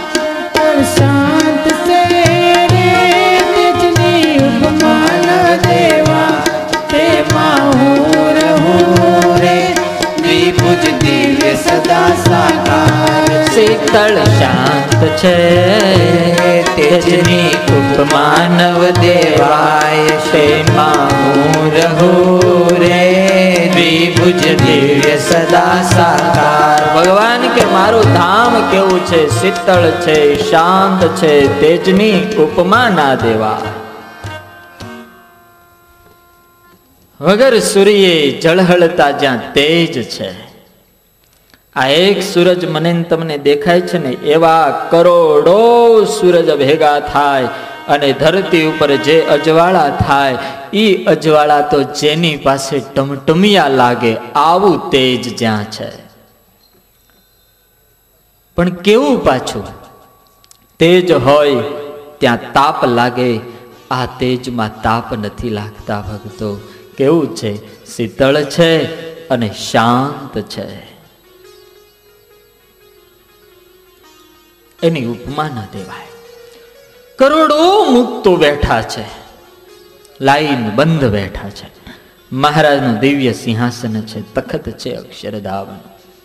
Speaker 2: શાંત છે રે તેજની ઉપમા નવ દેવા. તેમાં હું રહું રે દ્વિભુજ દિવ્ય સદા સાકાર. શીતળ શાંત છે તેજની ઉપમા નવ દેવાય. તેમાં હું રહું રે દ્વિભુજ દિવ્ય સદા સાકાર. ભગવાન કે મારું ધામ કેવું છે? શીતળ છે, શાંત છે, તેજની ઉપમા ના દેવા. વગર સૂર્યે જળહળતા જ્યાં તેજ છે. આ એક સૂરજ મને તમને દેખાય છે ને, એવા કરોડો સૂરજ ભેગા થાય અને ધરતી ઉપર જે અજવાળા થાય એ અજવાળા તો જેની પાસે ટમટમિયા લાગે આવું તેજ જ્યાં છે. પણ કેવું પાછું? તેજ હોય ત્યાં તાપ લાગે, આ તેજમાં તાપ નથી લાગતા ભક્તો. કેવું છે? શીતળ છે અને શાંત છે. એની ઉપમા ન દેવાય. કરોડો મુક્તો બેઠા છે, લાઈન બંધ બેઠા છે. મહારાજનું દિવ્ય સિંહાસન છે, તખત છે અક્ષરધામનું.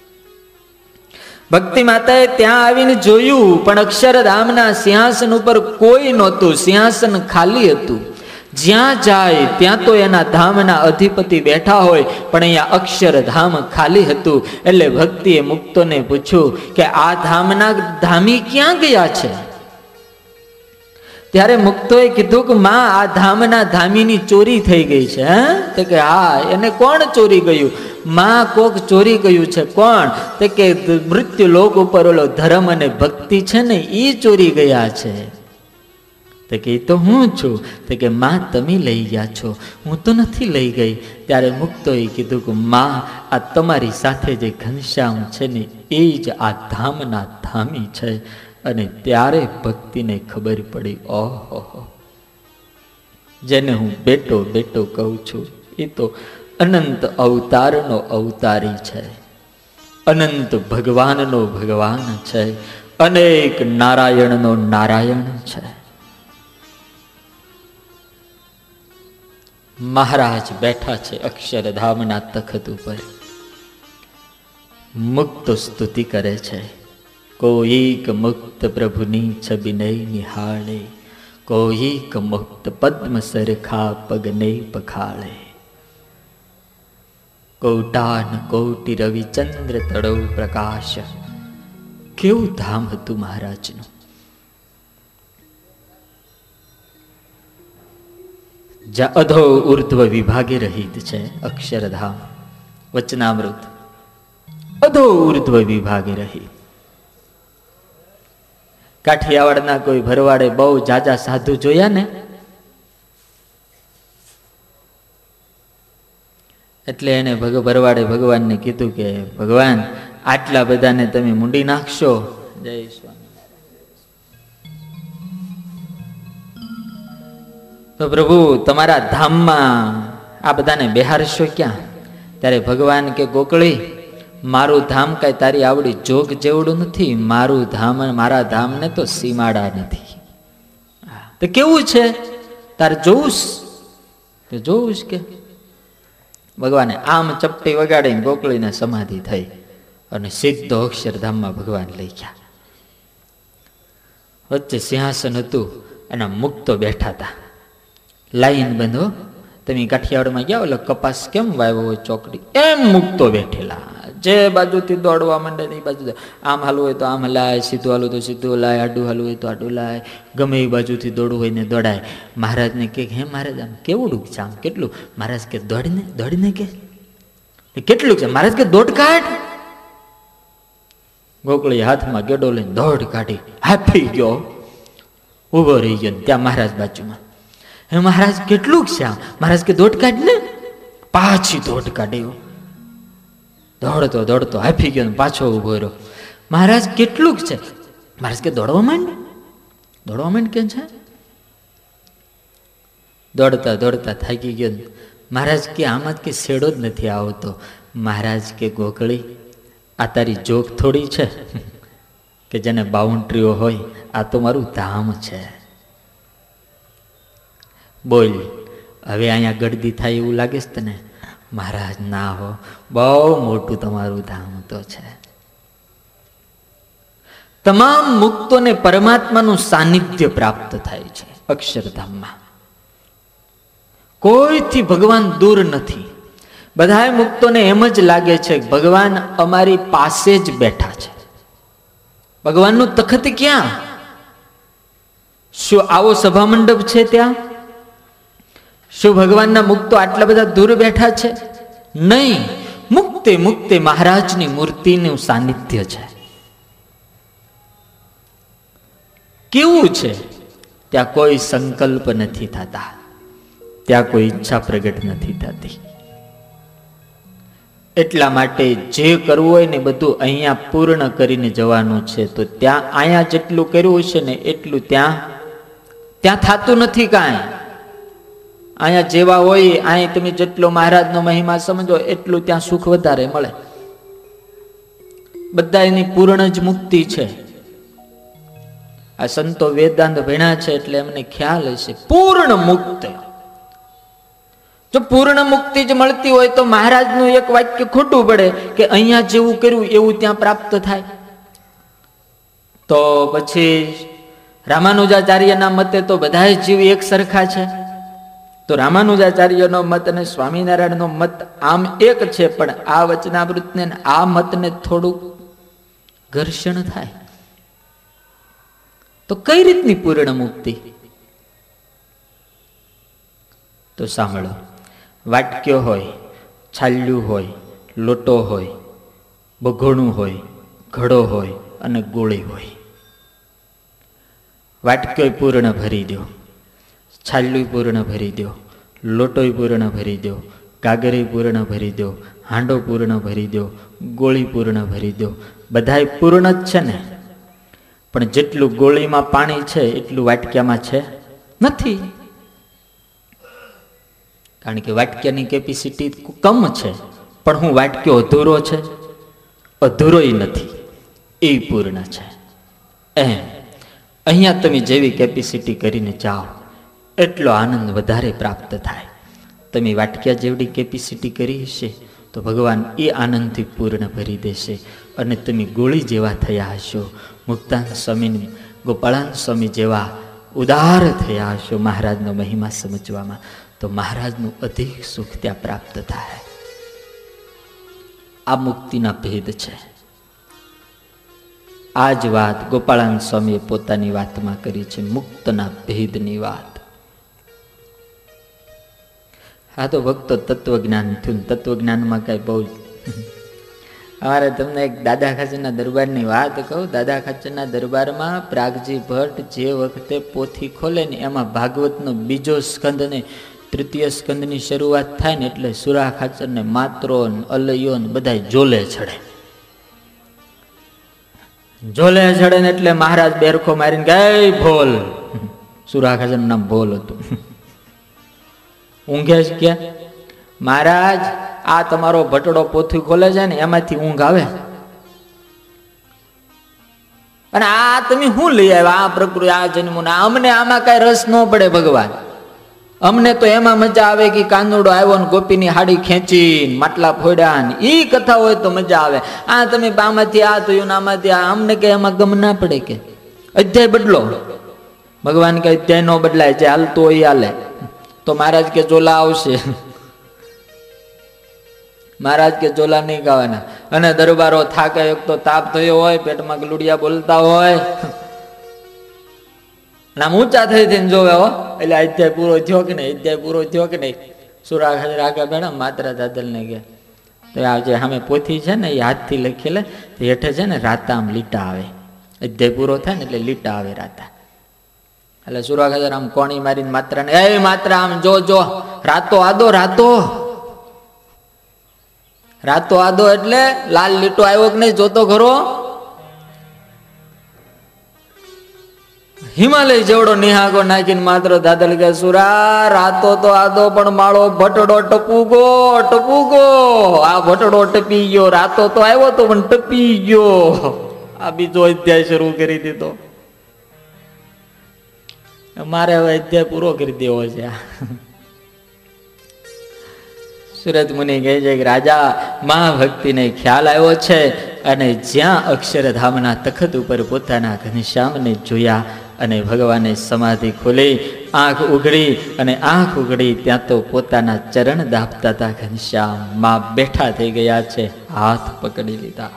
Speaker 2: ભક્તિ માતાએ ત્યાં આવીને જોયું પણ અક્ષરધામના સિંહાસન ઉપર કોઈ નહોતું. સિંહાસન ખાલી હતું. જ્યાં જાય ત્યાં તો એના ધામના અધિપતિ બેઠા હોય, પણ અહીંયા અક્ષરધામ ખાલી હતું. એટલે ભક્તિએ મુક્તોને પૂછ્યું કે આ ધામના ધામી ક્યાં ગયા છે? ત્યારે મુક્તોએ કીધું કે માં, આ ધામના ધામીની ચોરી થઈ ગઈ છે. તો કે હા, એને કોણ ચોરી ગયું? માં, કોક ચોરી ગયું છે. કોણ? તો કે મૃત્યુ લોક ઉપર ઓલો ધર્મ અને ભક્તિ છે ને, એ ચોરી ગયા છે. તો કે તો હું છું. તો કે માં, તમે લઈ ગયા છો, હું તો નથી લઈ ગઈ. ત્યારે મુક્તોએ કીધું કે માં, આ તમારી સાથે જે ઘનશ્યામ છે ને એ જ આ ધામના ધામી છે. અને ત્યારે ભક્તિને ખબર પડી, ઓહો, જેને હું બેટો બેટો કહું છું એ તો અનંત અવતારનો અવતારી છે, અનંત ભગવાનનો ભગવાન છે, અનેક નારાયણનો નારાયણ છે. મહારાજ બેઠા છે અક્ષરધામના તખત ઉપર. મુક્ત સ્તુતિ કરે છે. કોઈક મુક્ત પ્રભુની છબીને નિહાળે, કોઈક મુક્ત પદ્મ સરખા પગને પખાળે. કોટાન કોટી રવિચંદ્ર તળો પ્રકાશ. કેવું ધામ હતું મહારાજનું. જ્યાં અધો ઉર્ધ્વ વિભાગે રહિત છે અક્ષરધામ. વચનામૃત અધો ઉર્ધ્વ વિભાગે રહિત. કાઠિયાવાડના કોઈ ભરવાડે બહુ જાજા સાધુ જોયા ને, એટલે એને ભરવાડે ભગવાનને કીધું કે ભગવાન, આટલા બધાને તમે મૂંડી નાખશો. જય સ્વામી. તો પ્રભુ તમારા ધામમાં આ બધાને બેહારશો ક્યાં? ત્યારે ભગવાન કે ગોકળી, મારું ધામ કઈ તારી આવડી જોગ જેવડું નથી. મારું ધામ, મારા ધામને તો સીમાડા નથી. તો કેવું છે તારે જોવું? તો જોવું કે ભગવાને આમ ચપટી વગાડીને ગોકળીને સમાધિ થઈ અને સીધો અક્ષરધામમાં ભગવાન લઈ ગયા. વચ્ચે સિંહાસન હતું, એના મુક્તો બેઠા હતા. લાઈન બંધો. તમે કાઠિયાવાડમાં ગયા એટલે કપાસ કેમ વાવ્યો હોય ચોકડી, એમ મુક્તો બેઠેલા. જે બાજુથી દોડવા માંડે એ બાજુ, આમ હાલવું હોય તો આમ હલાય, સીધું હાલવું તો સીધું હલાય, આડું હાલવું હોય તો આડું લાય, ગમે એ બાજુથી દોડવું હોય ને દોડાય. મહારાજને કે હે મહારાજ આમ કેવડું છે, આમ કેટલું? મહારાજ કે દોડીને કે કેટલું છે? મહારાજ કે દોડ કાઢ. ગોકળી હાથમાં ગેડો લઈને દોડ કાઢી, હાફી ગયો, ઉભો રહી ગયો. ત્યાં મહારાજ બાજુમાં, હે મહારાજ કેટલું છે આમ? મહારાજ કે દોડ કાઢ ને. પાછી દોડ કાઢ્યો, દોડતો દોડતો હાફી ગયો, પાછો ઉભો રહ્યો. મહારાજ કેટલું છે? મહારાજ કે દોડવા માંડ કેમ છે? દોડતા દોડતા થાકી ગયો. મહારાજ કે આમાં કે શેડો જ નથી આવતો. મહારાજ કે ગોકળી, આ તારી જોગ થોડી છે કે જેને બાઉન્ડ્રીઓ હોય? આ તો મારું ધામ છે. બોલ, હવે અહીંયા ગળદી થાય એવું લાગે છે તને? મહારાજ ના હો, બહુ મોટું તમારું ધામ તો છે. તમામ મુક્તોને પરમાત્માનું સાનિધ્ય પ્રાપ્ત થાય છે અક્ષરધામમાં. કોઈથી ભગવાન દૂર નથી. બધાય મુક્તોને એમ જ લાગે છે કે ભગવાન અમારી પાસે જ બેઠા છે. ભગવાનનું તખત ક્યાં? શું આવો સભા મંડપ છે ત્યાં? શું ભગવાનના મુક્તો આટલા બધા દૂર બેઠા છે? નહીં, મુક્તે મુક્તે મહારાજની મૂર્તિનું સાનિધ્ય છે. કેવું છે? ત્યાં કોઈ સંકલ્પ નથી થતા, ત્યાં કોઈ ઈચ્છા પ્રગટ નથી થતી. એટલા માટે જે કરવું હોય ને બધું અહીંયા પૂર્ણ કરીને જવાનું છે. તો ત્યાં અહીંયા જેટલું કર્યું છે ને એટલું ત્યાં થતું નથી કાંઈ. અહીંયા જેવા હોય અહીં તમે જેટલો મહારાજનો મહિમા સમજો એટલું ત્યાં સુખ વધારે મળે. બધા એની પૂર્ણ જ મુક્તિ છે. આ સંતો વેદાંત ભણ્યા છે એટલે એમને ખ્યાલ હશે પૂર્ણ મુક્ત. જો પૂર્ણ મુક્તિ જ મળતી હોય તો મહારાજનું એક વાક્ય ખોટું પડે કે અહીંયા જેવું કર્યું એવું ત્યાં પ્રાપ્ત થાય. તો પછી રામાનુજાચાર્યના મતે તો બધા જીવ એક સરખા છે. તો રામાનુજાચાર્યનો મત અને સ્વામિનારાયણનો મત આમ એક છે, પણ આ વચનામૃતને આ મતને થોડુંક ઘર્ષણ થાય. તો કઈ રીતની પૂર્ણ મુક્તિ? તો સાંભળો. વાટક્યો હોય, છાલ્યું હોય, લોટો હોય, બગોણું હોય, ઘડો હોય અને ગોળી હોય. વાટક્યો પૂર્ણ ભરી દો, છાલ્યું પૂર્ણ ભરી દો, લોટોય પૂર્ણ ભરી દો, ગાગરે પૂર્ણ ભરી દો, હાંડો પૂર્ણ ભરી દો, ગોળી પૂર્ણ ભરી દો. બધાય પૂર્ણ જ છે ને, પણ જેટલું ગોળીમાં પાણી છે એટલું વાટક્યામાં છે નથી. કારણ કે વાટક્યાની કેપેસિટી કમ છે, પણ હું વાટક્યો અધૂરો છે? અધૂરોય નથી, એ પૂર્ણ છે. એમ અહીંયા તમે જેવી કેપેસિટી કરીને જાઓ એટલો આનંદ વધારે પ્રાપ્ત થાય. તમે વાટક્યા જેવડી કેપેસિટી કરી હશે તો ભગવાન એ આનંદથી પૂર્ણ ભરી દેશે અને તમે ગોળી જેવા થયા હશો, મુક્તાન સ્વામી, ગોપાળાન સ્વામી જેવા ઉદાર થયા હશો મહારાજનો મહિમા સમજવામાં, તો મહારાજનું અધિક સુખ ત્યાં પ્રાપ્ત થાય. આ મુક્તિના ભેદ છે. આ જ વાત ગોપાળાન સ્વામીએ પોતાની વાતમાં કરી છે, મુક્તના ભેદની વાત. આ તો ભક્તો તત્વજ્ઞાન થયું. તત્વજ્ઞાનમાં કઈ બહુ અમારે તમને એક દાદા ખાચરના દરબારની વાત કહું. દાદા ખાચરના દરબારમાં પ્રાગજી ભટ્ટ જે વખતે પોથી ખોલે ને એમાં ભાગવતનો બીજો સ્કંદ ને તૃતીય સ્કંદની શરૂઆત થાય ને એટલે સુરા ખાચરને માત્રો અલયો ને બધા જોલે ચડે. જોલે ચડે ને એટલે મહારાજ બેરખો મારીને ગઈ ભોલ. સુરા ખાચરનું નામ ભોલ હતું. ઊંઘે જ ક્યાં? મહારાજ આ તમારો ભટડો પોથી ખોલે છે ને એમાંથી ઊંઘ આવે. અને આ તમે શું લઈ આવ્યા? આ પ્રકૃતિ, આ જન્મો, અમને આમાં કઈ રસ ન પડે ભગવાન. અમને તો એમાં મજા આવે કે કાનુડો આવ્યો ને ગોપીની હાડી ખેંચી માટલા ફોડ્યા ને ઈ કથા હોય તો મજા આવે. આ તમે આમાંથી આ થયું ને આમાંથી આ, અમને કે એમાં ગમ ના પડે કે અધ્યાય બદલો. ભગવાન કે અધ્યાય નો બદલાય, જે હાલતો હોય હાલે. તો મહારાજ કે જોલા આવશે. મહારાજ કે જોલા નહીં ગાવાના. અને દરબારો થાકે, એક તો તાપ થયો હોય, પેટમાં ગલુડિયા બોલતા હોય, આમ ઊંચા થઈ થઈને જોવે હો એટલે અધ્યાય પૂરો થયો કે નહીં, અધ્યાય પૂરો થયો કે નહીં. સુરા રાખા બેડા માત્રા દાદલ ને ગયા તો આ જે સામે પોથી છે ને એ હાથથી લખી લે, હેઠે છે ને રાતા આમ લીટા આવે. અધ્યાય પૂરો થાય ને એટલે લીટા આવે રાતા. એટલે સુરા ખાતર આમ કોણી મારીને માત્રા ને, એ માત્રા આમ જો જો, રાતો આદો, રાતો રાતો આદો એટલે લાલ લીટો આવ્યો કે નહીં જોતો ખરો. હિમાલય જેવડો નિહાકો નાખીને માત્ર દાદલ કે સુરા રાતો તો આદો પણ માળો ભટડો ટપુગો ટપુગો. આ ભટડો ટપી ગયો, રાતો તો આવ્યો તો પણ ટપી ગયો. આ બીજો અધ્યાય શરૂ કરી દીધો. મારે હવે અધ્યાય પૂરો કરી દેવો છે. સુરત મુનિ કહે છે કે રાજા મહાભક્તિને ખ્યાલ આવ્યો છે અને જ્યાં અક્ષરધામના તખત ઉપર પોતાના ઘનશ્યામને જોયા અને ભગવાને સમાધિ ખોલી, આંખ ઉઘડી અને આંખ ઉઘડી ત્યાં તો પોતાના ચરણ દાબતા હતા ઘનશ્યામ. માં બેઠા થઈ ગયા છે, હાથ પકડી લીધા,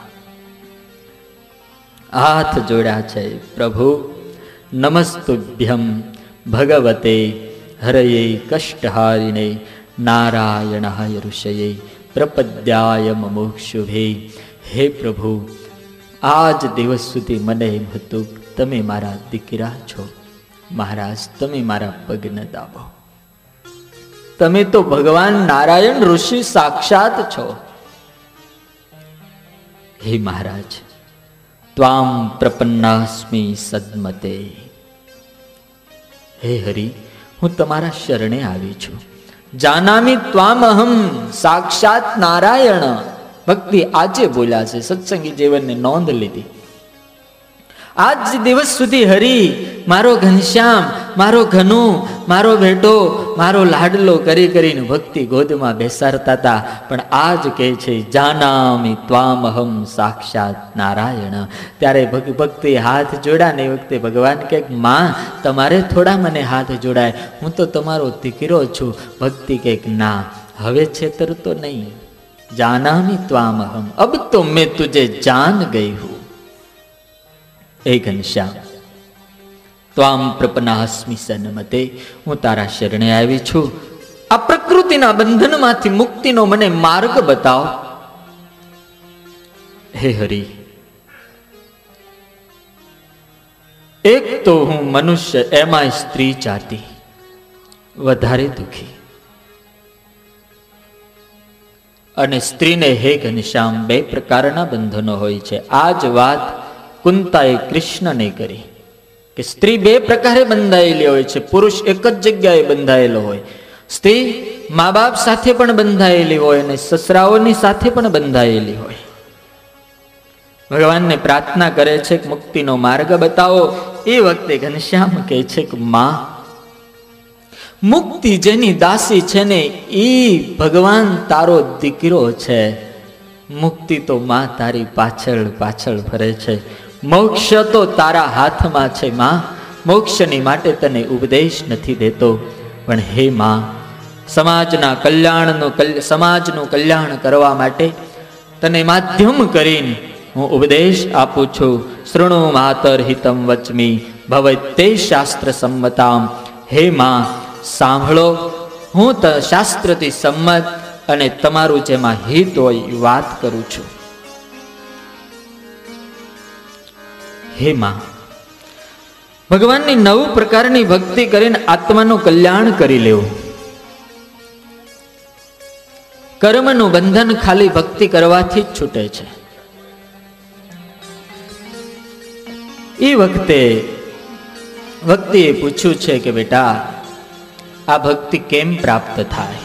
Speaker 2: હાથ જોડ્યા છે. પ્રભુ નમસ્તુભ્યમ ભગવતે હરયે કષ્ટહારિણે નારાયણાય ઋષયે પ્રપદ્યાય મુમુક્ષુભે. હે પ્રભુ, આજ દિવસ સુધી મને એમ હતું તમે મારા દીકરા છો. મહારાજ તમે મારા પગ ન દાબો. તમે તો ભગવાન નારાયણ ઋષિ સાક્ષાત છો. હે મહારાજ, ત્વામ પ્રપન્નાસ્મિ સદમતે. હે હરિ, હું તમારા શરણે આવી છું. જાનામી ત્વામ અહમ સાક્ષાત નારાયણ. ભક્તિ આજે બોલ્યા છે, સત્સંગી જીવનને નોંધ લીધી. આજ દિવસ સુધી હરિ મારો ઘનશ્યામ, મારો ઘનુ, મારો બેટો, મારો લાડલો કરી કરીને ભક્તિ ગોદમાં બેસાડતા હતા. પણ આજ કહે છે જાનામી ત્વામહમ સાક્ષાત નારાયણ. ત્યારે ભક્તિ હાથ જોડ્યા ને એ વખતે ભગવાન કહે માં તમારે થોડા મને હાથ જોડાય, હું તો તમારો દીકરો છું. ભક્તિ કહે ના, હવે છેતરતો નહીં. જાનામી ત્વામહમ, અબ તો મેં તુજે જાન ગઈ હું. એ ઘનશ્યામ, ત્વામ પ્રપન્નાસ્મિ સન્મતે, હું તારા શરણે આવી છું. આ પ્રકૃતિના બંધનમાંથી મુક્તિનો મને માર્ગ બતાવ. હે હરિ, એક તો હું મનુષ્ય, એમાં સ્ત્રી જાતિ વધારે દુખી. અને સ્ત્રીને હે ઘનશ્યામ બે પ્રકારના બંધનો હોય છે. આ જ વાત કુંતાએ કૃષ્ણને કરી કે સ્ત્રી બે પ્રકારે બંધાયેલી હોય છે. પુરુષ એક જ જગ્યાએ બંધાયેલો હોય, સ્ત્રી મા બાપ સાથે પણ બંધાયેલી હોય અને સસરાઓની સાથે પણ બંધાયેલી હોય. ભગવાનને પ્રાર્થના કરે છે કે મુક્તિનો માર્ગ બતાવો. એ વખતે ઘનશ્યામ કહે છે કે માં, મુક્તિ જેની દાસી છે ને એ ભગવાન તારો દીકરો છે. મુક્તિ તો માં તારી પાછળ પાછળ ફરે છે. મોક્ષ તો તારા હાથમાં છે માં. મોક્ષની માટે તને ઉપદેશ નથી દેતો, પણ હે માં, સમાજનું કલ્યાણ કરવા માટે તને માધ્યમ કરીને હું ઉપદેશ આપું છું. શૃણુ માતર હિતમ વચમી ભવતે શાસ્ત્ર સંમતામ. હે માં, સાંભળો, હું શાસ્ત્રથી સંમત અને તમારું જેમાં હિત હોય એ વાત કરું છું. હે માં, ભગવાનની 9 પ્રકારની ભક્તિ કરીને આત્માનું કલ્યાણ કરી લેવું. કર્મનું બંધન ખાલી ભક્તિ કરવાથી જ છૂટે છે. એ વખતે ભક્તિએ પૂછ્યું છે કે બેટા, આ ભક્તિ કેમ પ્રાપ્ત થાય?